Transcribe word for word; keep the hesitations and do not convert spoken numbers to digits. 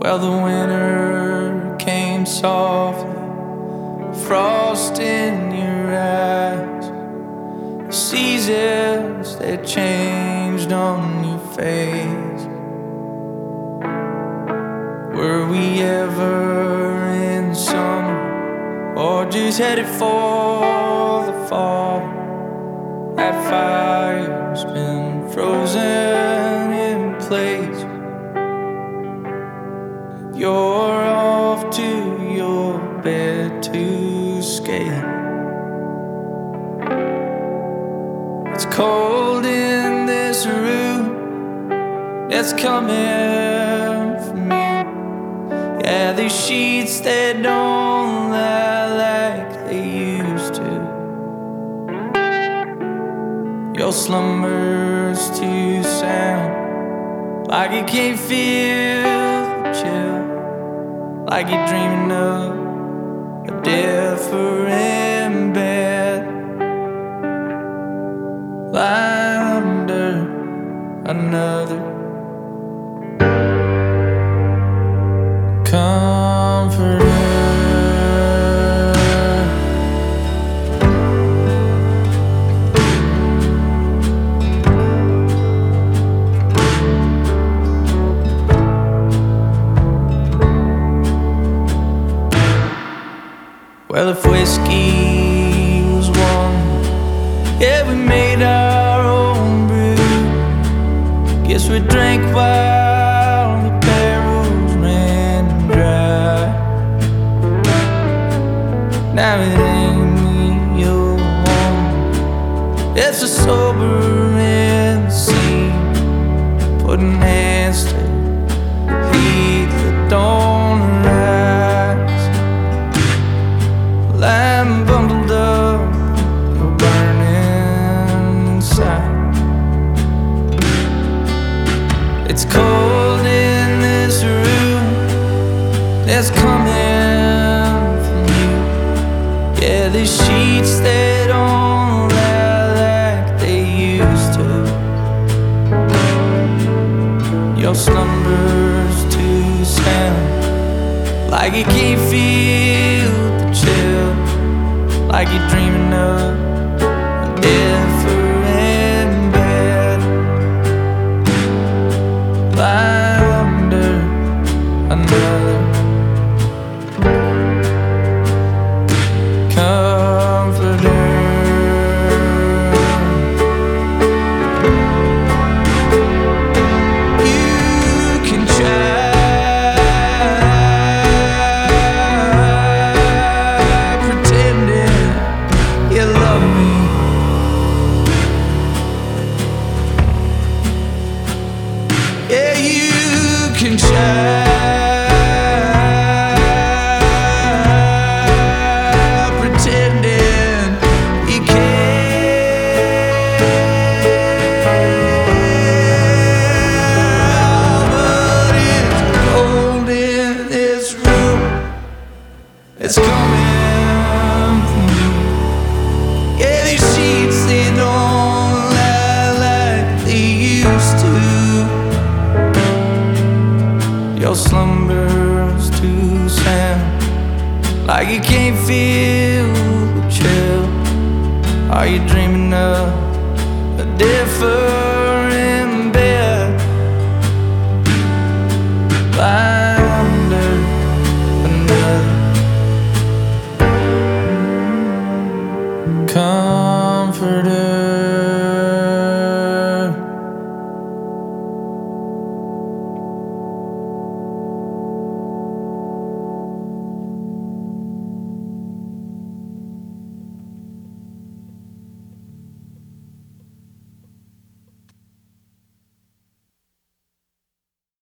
Well, the winter came softly, frost in your eyes. The seasons, they changed on your face. Were we ever in summer, or just headed for the fall? That fire's been frozen in place. You're off to your bed to skate. It's cold in this room that's coming from you. Yeah, these sheets, they don't lie like they used to. Your slumber's too sound, like you can't feel the chill. Like you're dreaming of a different bed. Lie under another comforter. Well, if whiskey was one, yeah, we made our own brew. Guess we drank while the barrels ran dry. Now it ain't me you're one, it's a sobering scene, putting hands to heat that don't rise. I'm bundled up, you're burning inside. It's cold in this room that's coming from you. Yeah, these sheets, they don't lie like they used to. Your slumber's too sound, like you can't feel the chill. Like you're dreaming of a different bed. Lie under another comforter. You can try can try pretending you can, but it's cold in this room. It's coming from you. Yeah, these sheets, they don't lie like they used to. Your slumber's too sound, like you can't feel the chill. Are you dreaming of a different bed? Bye.